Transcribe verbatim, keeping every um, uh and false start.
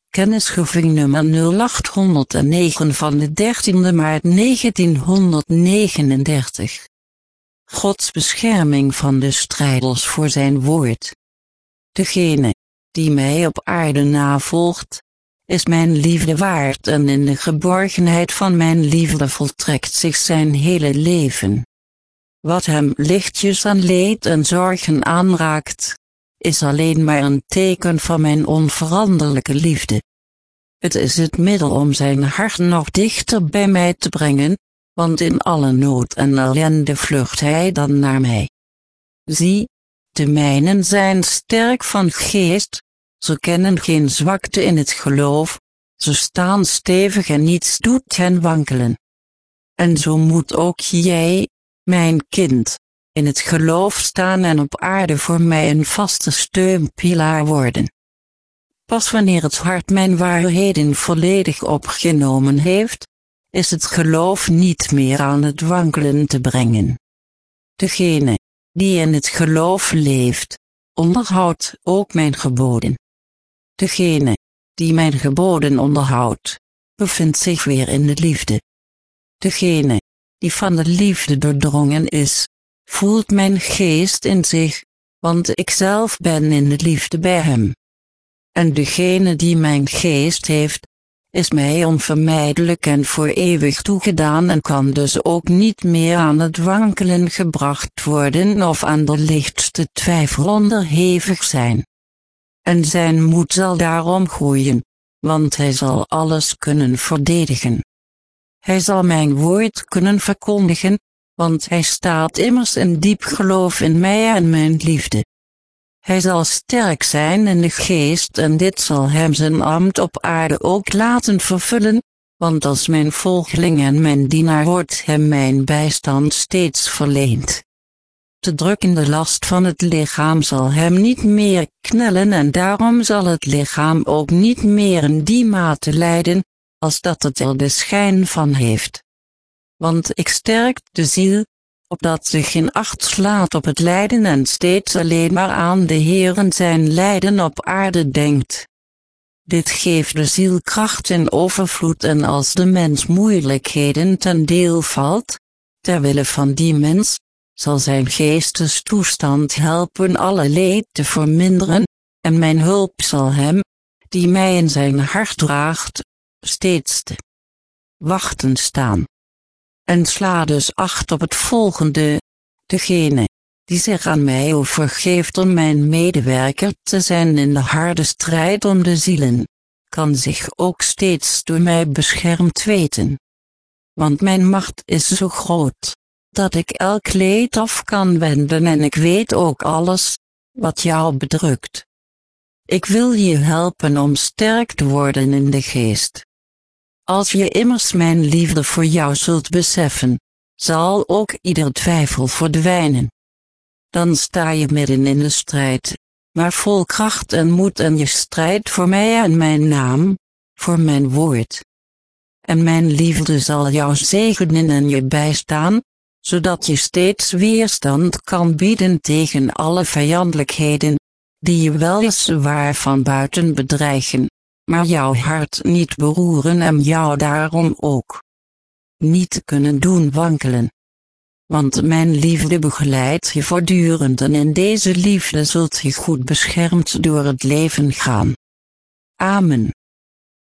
Kennisgeving nummer nul acht nul negen van de dertiende maart negentienhonderdnegenendertig. Gods bescherming van de strijders voor zijn woord. Degene die mij op aarde navolgt, is mijn liefde waard en in de geborgenheid van mijn liefde voltrekt zich zijn hele leven. Wat hem lichtjes aan leed en zorgen aanraakt, is alleen maar een teken van mijn onveranderlijke liefde. Het is het middel om zijn hart nog dichter bij mij te brengen, want in alle nood en ellende vlucht hij dan naar mij. Zie, de mijnen zijn sterk van geest, ze kennen geen zwakte in het geloof, ze staan stevig en niets doet hen wankelen. En zo moet ook jij, mijn kind, in het geloof staan en op aarde voor mij een vaste steunpilaar worden. Pas wanneer het hart mijn waarheden volledig opgenomen heeft, is het geloof niet meer aan het wankelen te brengen. Degene die in het geloof leeft, onderhoudt ook mijn geboden. Degene die mijn geboden onderhoudt, bevindt zich weer in de liefde. Degene die van de liefde doordrongen is, voelt mijn geest in zich, want ik zelf ben in de liefde bij hem. En degene die mijn geest heeft, is mij onvermijdelijk en voor eeuwig toegedaan en kan dus ook niet meer aan het wankelen gebracht worden of aan de lichtste twijfel onderhevig zijn. En zijn moed zal daarom groeien, want hij zal alles kunnen verdedigen. Hij zal mijn woord kunnen verkondigen, want hij staat immers in diep geloof in mij en mijn liefde. Hij zal sterk zijn in de geest en dit zal hem zijn ambt op aarde ook laten vervullen, want als mijn volgeling en mijn dienaar wordt hem mijn bijstand steeds verleend. De drukkende last van het lichaam zal hem niet meer knellen en daarom zal het lichaam ook niet meer in die mate lijden, als dat het er de schijn van heeft. Want ik sterk de ziel, opdat ze geen acht slaat op het lijden en steeds alleen maar aan de Heeren zijn lijden op aarde denkt. Dit geeft de ziel kracht in overvloed en als de mens moeilijkheden ten deel valt, terwille van die mens, zal zijn geestestoestand helpen alle leed te verminderen, en mijn hulp zal hem, die mij in zijn hart draagt, steeds te wachten staan. En sla dus acht op het volgende: degene die zich aan mij overgeeft om mijn medewerker te zijn in de harde strijd om de zielen, kan zich ook steeds door mij beschermd weten. Want mijn macht is zo groot, dat ik elk leed af kan wenden en ik weet ook alles, wat jou bedrukt. Ik wil je helpen om sterk te worden in de geest. Als je immers mijn liefde voor jou zult beseffen, zal ook ieder twijfel verdwijnen. Dan sta je midden in de strijd, maar vol kracht en moed en je strijdt voor mij en mijn naam, voor mijn woord. En mijn liefde zal jou zegenen en je bijstaan, zodat je steeds weerstand kan bieden tegen alle vijandelijkheden, die je weliswaar van buiten bedreigen, maar jouw hart niet beroeren en jou daarom ook niet kunnen doen wankelen. Want mijn liefde begeleidt je voortdurend en in deze liefde zult je goed beschermd door het leven gaan. Amen.